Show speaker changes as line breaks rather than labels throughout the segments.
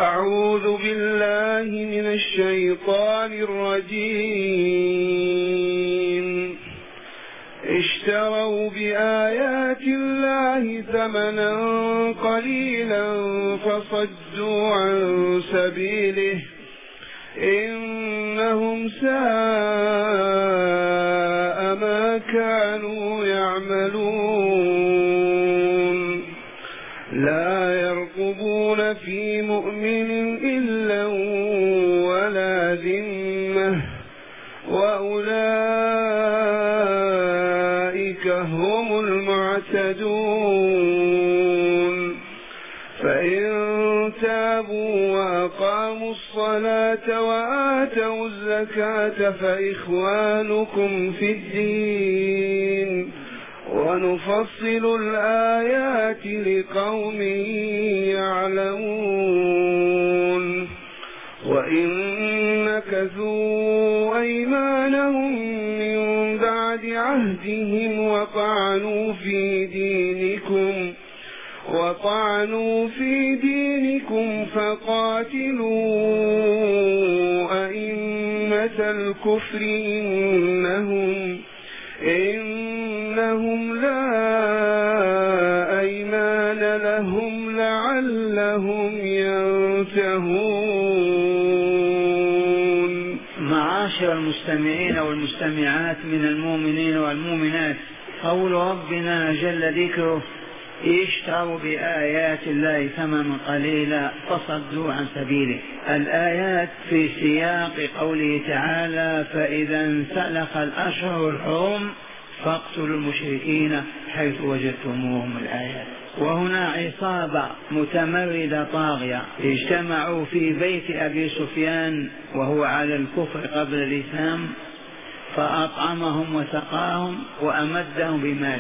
أعوذ بالله من الشيطان الرجيم. اشتروا بآيات الله ثمنا قليلا فصدوا عن سبيله إنهم ساء ما كانوا يعملون. لا يرقبون في مؤمن إلا ولا ذمة وأولئك هم المعتدون. فإن تابوا وأقاموا الصلاة وآتوا الزكاة فإخوانكم في الدين ونفصل الآيات لقوم يعلمون. وإن نكثوا أيمانهم من بعد عهدهم وطعنوا في دينكم فقاتلوا أئمة الكفر إنهم لا أيمان لهم لعلهم ينتهون.
معاشر المستمعين والمستمعات من المؤمنين والمؤمنات، قول ربنا جل ذكره: اشتروا بآيات الله ثمنا قليلا فصدوا عن سبيله. الآيات في سياق قوله تعالى: فإذا انسلخ الأشهر الحرم فاقتلوا المشركين حيث وجدتموهم. الآيات. وهنا عصابة متمردة طاغية اجتمعوا في بيت أبي سفيان وهو على الكفر قبل الإسلام، فأطعمهم وسقاهم وأمدهم بمال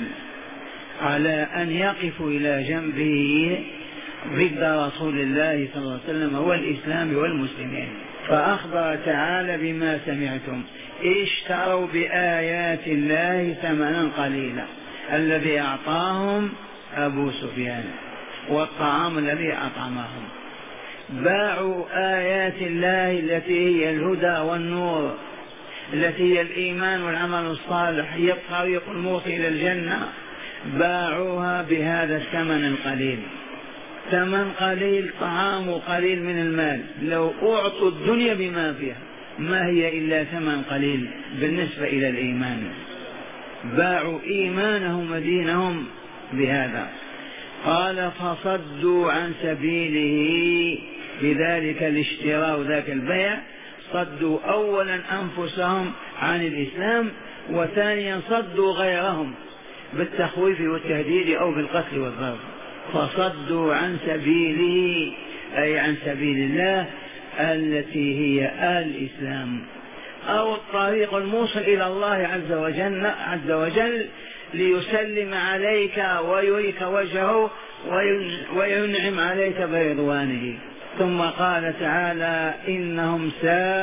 على أن يقفوا إلى جنبه ضد رسول الله صلى الله عليه وسلم والإسلام والمسلمين. فأخبر تعالى بما سمعتم: اشتروا بآيات الله ثمنا قليلا، الذي أعطاهم أبو سفيان والطعام الذي أطعمهم. باعوا آيات الله التي هي الهدى والنور، التي هي الإيمان والعمل الصالح، هي الطريق الموصل إلى الجنة، باعوها بهذا الثمن القليل. ثمن قليل، طعام قليل من المال، لو أعطوا الدنيا بما فيها ما هي إلا ثمن قليل بالنسبة إلى الإيمان. باعوا إيمانهم ودينهم بهذا. قال: فصدوا عن سبيله، بذلك الاشتراء ذاك البيع صدوا أولا أنفسهم عن الإسلام، وثانيا صدوا غيرهم بالتخويف والتهديد أو بالقتل والضرب. فصدوا عن سبيله أي عن سبيل الله التي هي الإسلام أو الطريق الموصل إلى الله عز وجل ليسلم عليك ويريك وجهه وينعم عليك برضوانه. ثم قال تعالى: إنهم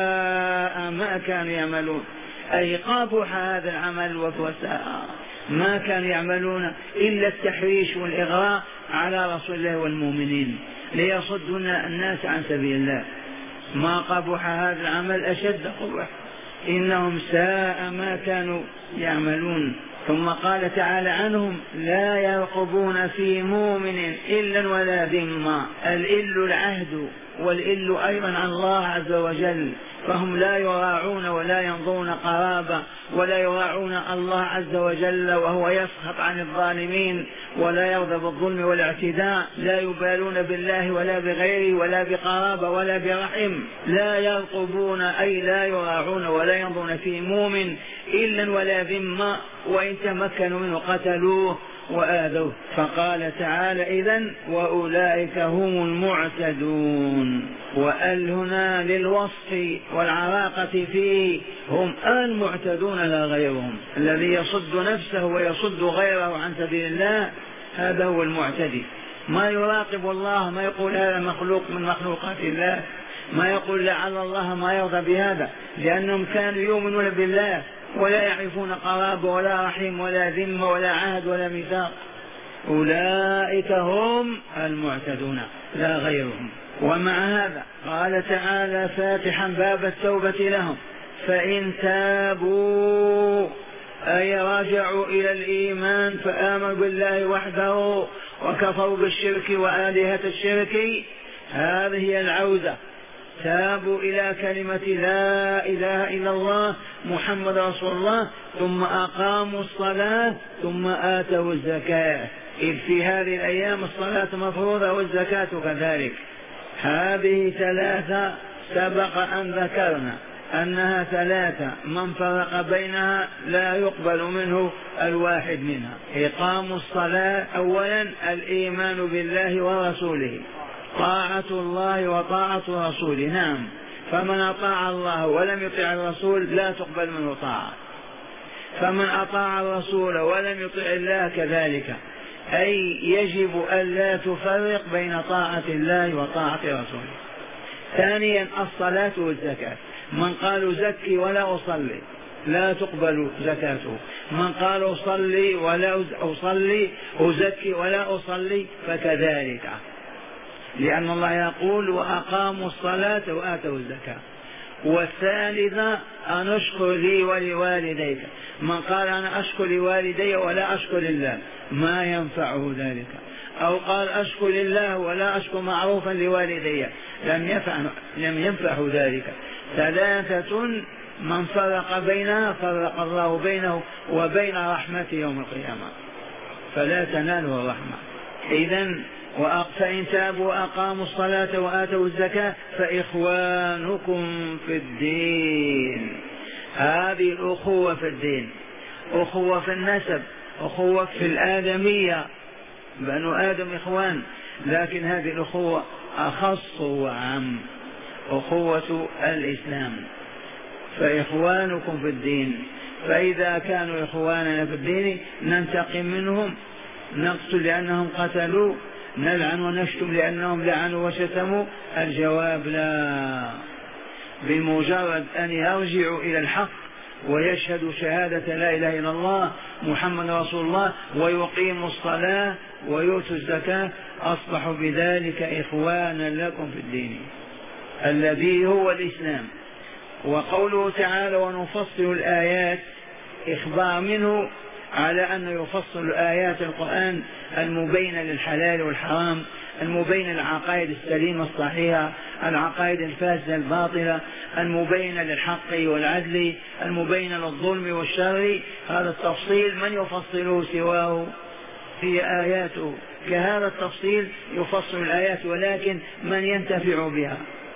ساء ما كانوا يعملون، أي قابح هذا العمل وساء ما كانوا يعملون إلا التحريش والإغراء على رسول الله والمؤمنين ليصدوا الناس عن سبيل الله. ما قبح هذا العمل أشد قبح. إنهم ساء ما كانوا يعملون. ثم قال تعالى عنهم: لا يرقبون في مؤمن إلا ولا ذمة. الإل العهد، والإل أيضا عن الله عز وجل، فهم لا يراعون ولا ينظرون قرابة ولا يراعون الله عز وجل، وهو يسخط عن الظالمين ولا يرضى بالظلم والاعتداء. لا يبالون بالله ولا بغيره ولا بقرابة ولا برحم. لا يرقبون أي لا يراعون ولا ينظرون في مؤمن إلا ولا ذمة، وإن تمكنوا منه قتلوه وآذوه. فقال تعالى: إذن وأولئك هم المعتدون. وأل هنا للوصف والعراقة فيه، هم المعتدون لا غيرهم. الذي يصد نفسه ويصد غيره عن سبيل الله هذا هو المعتدي. ما يراقب الله، ما يقول هذا مخلوق من مخلوقات الله، ما يقول لعل الله ما يرضى بهذا، لأنهم كانوا يؤمنون بالله ولا يعرفون قرابة ولا رحيم ولا ذمة ولا عهد ولا ميثاق. أولئك هم المعتدون لا غيرهم. ومع هذا قال تعالى فاتحا باب التوبة لهم فإن تابوا أي رجعوا إلى الإيمان فآمنوا بالله وحده وكفروا بالشرك وآلهة الشرك، هذه هي العودة. تابوا إلى كلمة لا إله إلا الله محمد رسول الله، ثم أقاموا الصلاة ثم آتوا الزكاة، إذ في هذه الأيام الصلاة مفروضة والزكاة كذلك. هذه ثلاثة سبق أن ذكرنا أنها ثلاثة من فرق بينها لا يقبل منه الواحد منها. إقام الصلاة أولا الإيمان بالله ورسوله، طاعة الله وطاعة رسوله. نعم، فمن أطاع الله ولم يطع الرسول لا تقبل منه طاعة، فمن أطاع الرسول ولم يطع الله كذلك، أي يجب ألا تفرق بين طاعة الله وطاعة رسوله. ثانيا الصلاة والزكاة، من قال زكي ولا أصلي لا تقبل زكاته، من قال أصلي ولا أصلي أزكي ولا أصلي فكذلك، لأن الله يقول وأقاموا الصلاة وآتوا الزكاة. والثالثة أن أشكر لي ولوالديك، من قال أنا أشكر لوالدي ولا أشكر لله ما ينفعه ذلك، أو قال أشكر لله ولا أشكر معروفا لوالدي لم ينفعه ذلك. ثلاثة من فرق بينها فرق الله بينه وبين رحمته يوم القيامة، فلا تناله الرحمة. إذن فإن تابوا وأقاموا الصلاة وآتوا الزكاة فإخوانكم في الدين. هذه الأخوة في الدين، أخوة في النسب، أخوة في الآدمية، بنو آدم إخوان، لكن هذه الأخوة أخص وعم، أخوة الإسلام. فإخوانكم في الدين، فإذا كانوا إخواننا في الدين ننتقم منهم، نقتل لأنهم قتلوا، نلعن ونشتم لأنهم لعنوا وشتموا؟ الجواب لا، بمجرد أن يرجعوا إلى الحق ويشهدوا شهادة لا إله إلا الله محمد رسول الله ويقيموا الصلاة ويؤتوا الزكاة أصبحوا بذلك إخوانا لكم في الدين الذي هو الإسلام. وقوله تعالى ونفصل الآيات إخبار منه على أنه يفصل آيات القرآن المبينة للحلال والحرام، المبينة للعقائد السليمة الصحيحة، العقائد الفاسدة الباطلة، المبينة للحق والعدل، المبينة للظلم والشر. هذا التفصيل من يفصله سواه؟ هي آياته، كهذا التفصيل يفصل الآيات، ولكن من ينتفع بها؟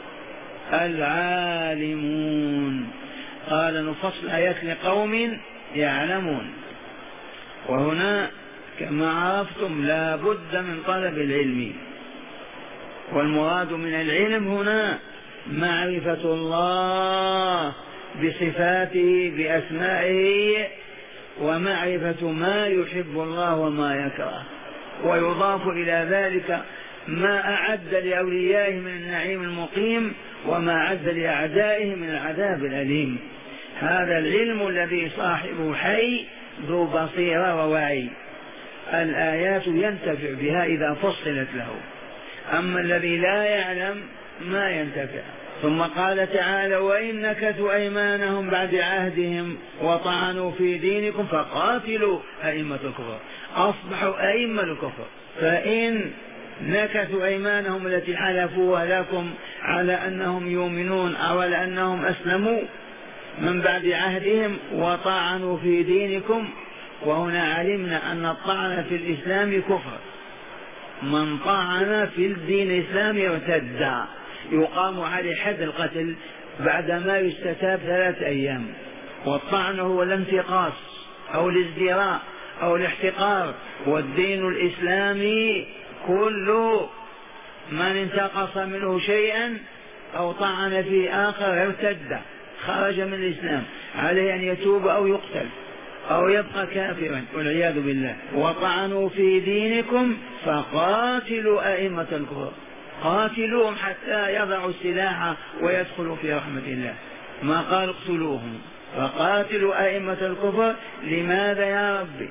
العالمون. قال نفصل الآيات لقوم يعلمون. وهنا كما عرفتم لا بد من طلب العلم، والمراد من العلم هنا معرفة الله بصفاته بأسمائه، ومعرفة ما يحب الله وما يكره، ويضاف إلى ذلك ما أعد لأوليائه من النعيم المقيم وما أعد لأعدائه من العذاب الأليم. هذا العلم الذي صاحبه حي ذو بصيرة ووعي، الآيات ينتفع بها إذا فصلت له، أما الذي لا يعلم ما ينتفع. ثم قال تعالى وإن نكثوا أيمانهم بعد عهدهم وطعنوا في دينكم فقاتلوا أئمة الكفر. أصبحوا أئمة الكفر، فإن نكثوا أيمانهم التي حلفوها لكم على أنهم يؤمنون أو على أنهم أسلموا من بعد عهدهم وطعنوا في دينكم. وهنا علمنا أن الطعن في الإسلام كفر، من طعن في الدين الإسلامي ارتد، يقام عليه حد القتل بعدما يستتاب 3 أيام. والطعن هو الانتقاص أو الازدراء أو الاحتقار، والدين الإسلامي كل من انتقص منه شيئا أو طعن في آخر ارتد، خرج من الإسلام، عليه أن يتوب أو يقتل أو يبقى كافرا والعياذ بالله. وطعنوا في دينكم فقاتلوا أئمة الكفر، قاتلوهم حتى يضعوا السلاح ويدخلوا في رحمة الله، ما قال اقتلوهم، فقاتلوا أئمة الكفر. لماذا يا ربي؟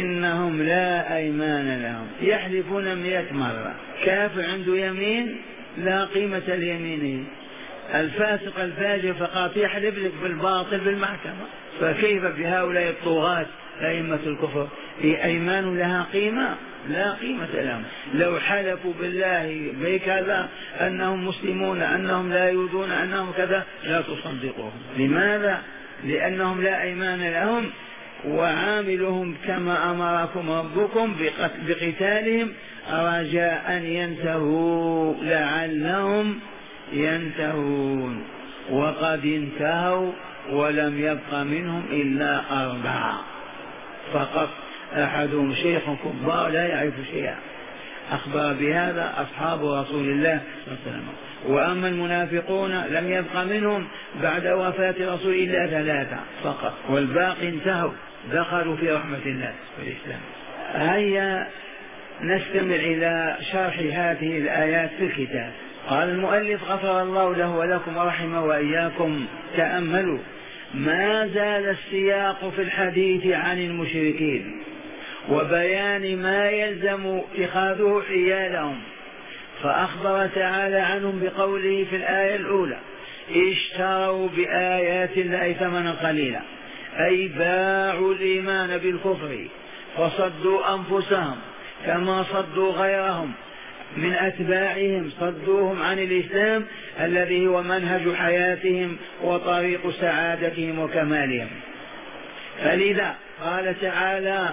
إنهم لا أيمان لهم، يحلفون 100 مرة، كافر عنده يمين لا قيمة ليمينه. الفاسق الفاجر فقط يحلف لك بالباطل بالمحكمة، فكيف بهؤلاء الطغاة أئمة الكفر؟ في أيمان لها قيمة؟ لا قيمة لهم. لو حلفوا بالله بكذا أنهم مسلمون، أنهم لا يؤذون، أنهم كذا، لا تصدقوهم. لماذا؟ لأنهم لا أيمان لهم، وعاملهم كما أمركم ربكم بقتالهم رجاء أن ينتهوا لعلهم ينتهون، وقد انتهوا ولم يبق منهم إلا 4 فقط، أحدهم شيخ كبار لا يعرف شيئا، أخبر بهذا أصحاب رسول الله صلى الله عليه وسلم. وأما المنافقون لم يبق منهم بعد وفاة رسول الله 3 فقط، والباقي انتهوا دخلوا في رحمة الله والإسلام. هيا نستمع إلى شرح هذه الآيات في الكتاب. قال المؤلف غفر الله له ولكم ورحمه وإياكم. تأملوا، ما زال السياق في الحديث عن المشركين وبيان ما يلزم اتخاذه حيالهم، فأخبر تعالى عنهم بقوله في الآية الأولى: اشتروا بآيات الله ثمنا قليلا، أي باعوا الإيمان بالكفر فصدوا أنفسهم كما صدوا غيرهم من أتباعهم، صدوهم عن الإسلام الذي هو منهج حياتهم وطريق سعادتهم وكمالهم. فلذا قال تعالى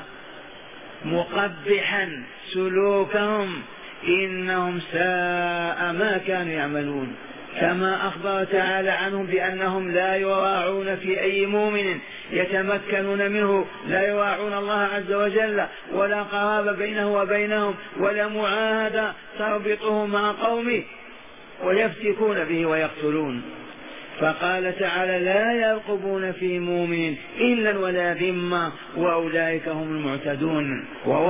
مقبحا سلوكهم: إنهم ساء ما كانوا يعملون. كما أخبر تعالى عنهم بأنهم لا يراعون في أي مؤمن يتمكنون منه، لا يراعون الله عز وجل، ولا قرابة بينه وبينهم، ولا معاهدة تربطه مع قومه، ويفتكون به ويقتلون. فقال تعالى: لا يرقبون في مؤمن إلا ولا ذمة وأولئك هم المعتدون.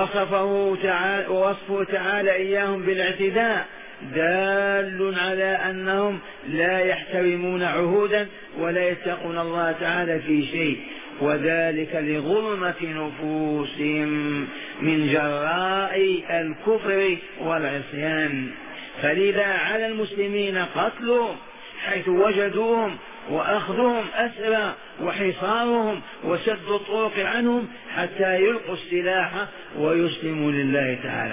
ووصفه تعالى إياهم بالاعتداء دال على أنهم لا يحترمون عهودا ولا يتقون الله تعالى في شيء، وذلك لظلمة نفوسهم من جراء الكفر والعصيان. فلذا على المسلمين قتلهم حيث وجدوهم، وأخذهم أسرى، وحصارهم، وسد الطرق عنهم حتى يلقوا السلاح ويسلموا لله تعالى.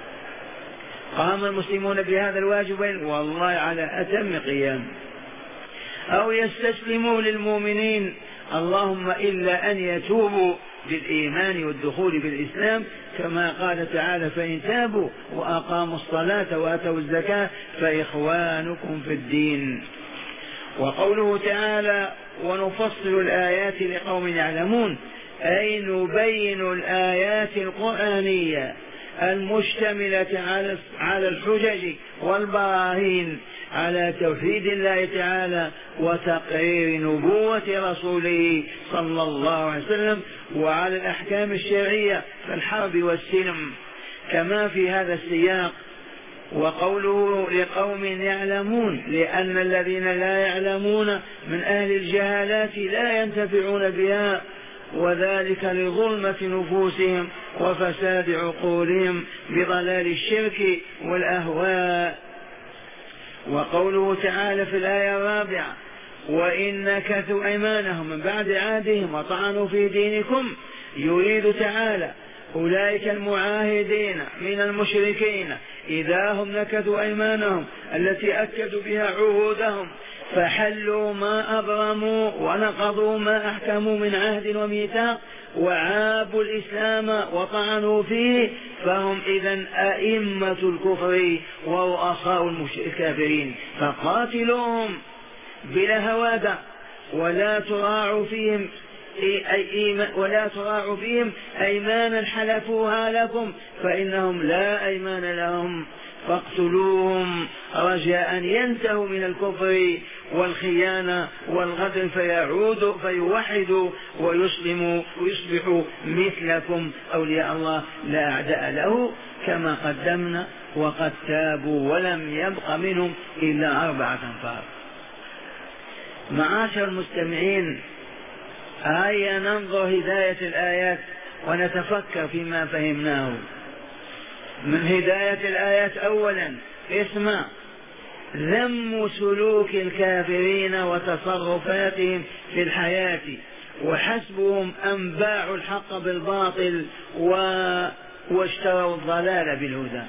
قام المسلمون بهذا الواجب والله على أتم قيام، أو يستسلموا للمؤمنين، اللهم إلا أن يتوبوا بالإيمان والدخول بالإسلام، كما قال تعالى: فإن تابوا وأقاموا الصلاة وآتوا الزكاة فإخوانكم في الدين. وقوله تعالى: ونفصل الآيات لقوم يعلمون، أي نبين الآيات القرآنية المشتملة على الحجج والبراهين على توحيد الله تعالى وتقرير نبوة رسوله صلى الله عليه وسلم، وعلى الأحكام الشرعية كالحرب والسلم كما في هذا السياق. وقوله لقوم يعلمون، لأن الذين لا يعلمون من أهل الجهالات لا ينتفعون بها، وذلك لظلمة نفوسهم وفساد عقولهم بضلال الشرك والأهواء. وقوله تعالى في الآية 4: وإن نكثوا أيمانهم من بعد عهدهم وطعنوا في دينكم، يريد تعالى أولئك المعاهدين من المشركين إذا هم نكثوا أيمانهم التي أكدوا بها عهودهم، فحلوا ما أبرموا ونقضوا ما أحكموا من عهد وميثاق، وعابوا الإسلام وطعنوا فيه، فهم إذن أئمة الكفر ورؤساء الكافرين، فقاتلوهم بلا هوادة ولا تراعوا فيهم أيمانا حلفوها لكم، فإنهم لا أيمان لهم، فاقتلوهم رجاء ينتهوا من الكفر والخيانة والغدر فيوحدوا ويسلموا ويصبحوا مثلكم أولياء الله لا أعداء له، كما قدمنا، وقد تابوا ولم يبق منهم إلا 4 أنفار. معاشر المستمعين، هيا ننظر هداية الآيات ونتفكر فيما فهمناه. من هداية الآيات: أولا اسمع، ذم سلوك الكافرين وتصرفاتهم في الحياة، وحسبهم أن باعوا الحق بالباطل واشتروا الضلال بالهدى.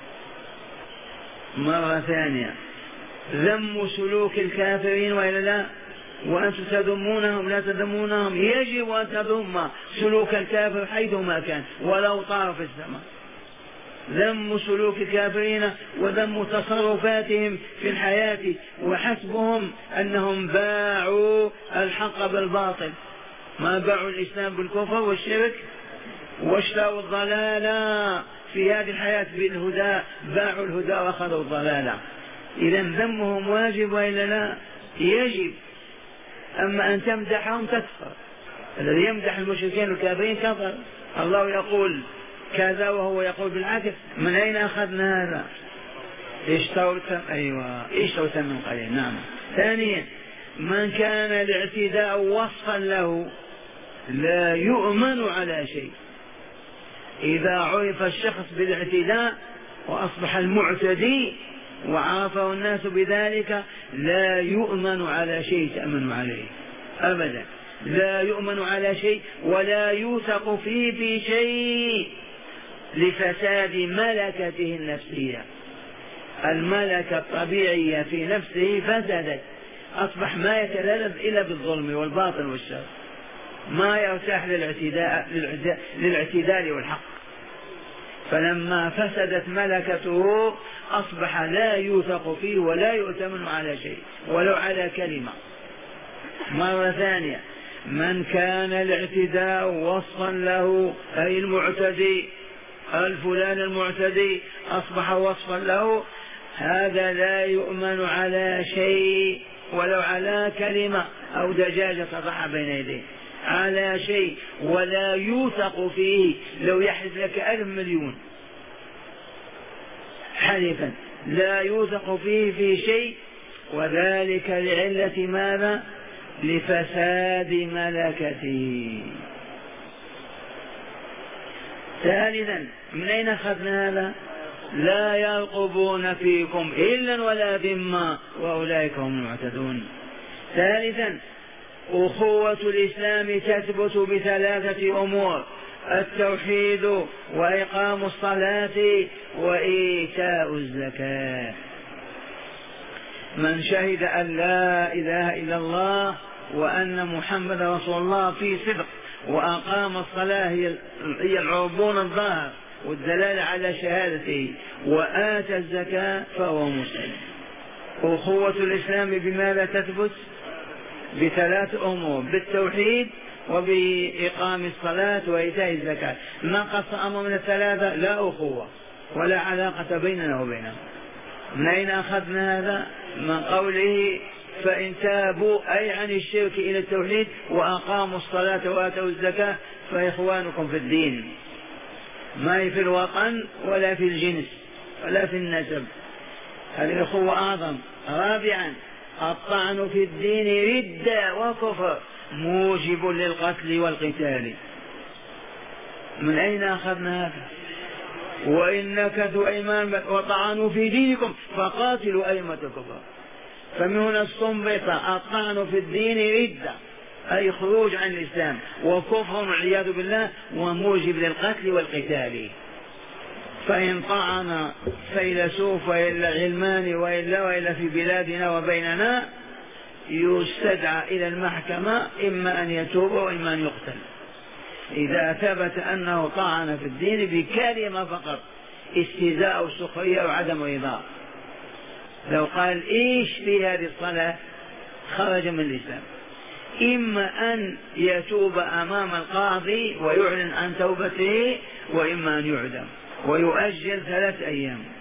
مرة ثانية، ذم سلوك الكافرين وإلا لا؟ وأنتم تذمونهم لا تذمونهم؟ يجب أن تذم سلوك الكافر حيثما كان ولو طار في السماء. ذم سلوك الكافرين وذم تصرفاتهم في الحياة، وحسبهم أنهم باعوا الحق بالباطل، ما باعوا الإسلام بالكفر والشرك، واشتروا الضلال في هذه الحياة بالهدى، باعوا الهدى وأخذوا الضلال. إذا ذمهم واجب وإلا لا؟ يجب. أما أن تمدحهم تكفر. الذي يمدح المشركين والكافرين كفر. الله يقول كذا وهو يقول بالعكس. من أين أخذنا هذا؟ اشتروا ثمن قليل. نعم. ثانيا، من كان الاعتداء وصفا له لا يؤمن على شيء. إذا عرف الشخص بالاعتداء وأصبح المعتدي وعرفه الناس بذلك لا يؤمن على شيء تأمن عليه أبدا. لا يؤمن على شيء ولا يوثق فيه في شيء لفساد ملكته النفسية. الملكة الطبيعية في نفسه فسدت، أصبح ما يتلذذ إلا بالظلم والباطل والشر، ما يرتاح للاعتدال والحق. فلما فسدت ملكته أصبح لا يوثق فيه ولا يؤتمن على شيء ولو على كلمة. مرة ثانية، من كان الاعتداء وصفا له أي المعتدي، الفلان المعتدي أصبح وصفا له، هذا لا يؤمن على شيء ولو على كلمة أو دجاجة تضع بين يديه، على شيء، ولا يوثق فيه. لو يحلف لك 1000 مليون حلفا لا يوثق فيه في شيء، وذلك لعلة ماذا؟ لفساد ملكته. ثالثا، من أين أخذنا هذا؟ لا يرقبون فيكم إلا ولا ذمة وأولئك هم المعتدون. ثالثا، أخوة الإسلام تثبت بثلاثة أمور: التوحيد وإقام الصلاة وإيتاء الزكاة. من شهد أن لا إله إلا الله وأن محمد رسول الله في صدق وأقام الصلاة هي العربون الظاهر والدلالة على شهادته وآتى الزكاة فهو مسلم. أخوة الإسلام بماذا تثبت؟ بثلاث أمور: بالتوحيد وبإقام الصلاة وإيتاء الزكاة. نقص أمر من الثلاثة لا أخوة ولا علاقة بيننا وبينهم. من أين أخذنا هذا؟ من قوله فإن تابوا أي عن الشرك إلى التوحيد وأقاموا الصلاة وآتوا الزكاة فإخوانكم في الدين، ما هي في الوطن ولا في الجنس ولا في النسب، هذه أخوة أعظم. رابعا، الطعن في الدين ردة وكفر موجب للقتل والقتال. من أين أخذنا هذا؟ وإن نكثوا أيمان وطعنوا في دينكم فقاتلوا أئمة الكفر. فمن هنا استنبط الطعن في الدين ردة أي خروج عن الإسلام وكفر والعياذ بالله وموجب للقتل والقتال. فإن طعن فيلسوف وإلا علماني وإلا في بلادنا وبيننا يستدعى إلى المحكمة، إما أن يتوب وإما أن يقتل إذا ثبت أنه طعن في الدين بكلمة فقط، استهزاء وسخرية وعدم رضا. لو قال إيش في هذه الصلاة خرج من الإسلام. إما أن يتوب أمام القاضي ويعلن عن توبته، وإما أن يعدم ويؤجل 3 أيام.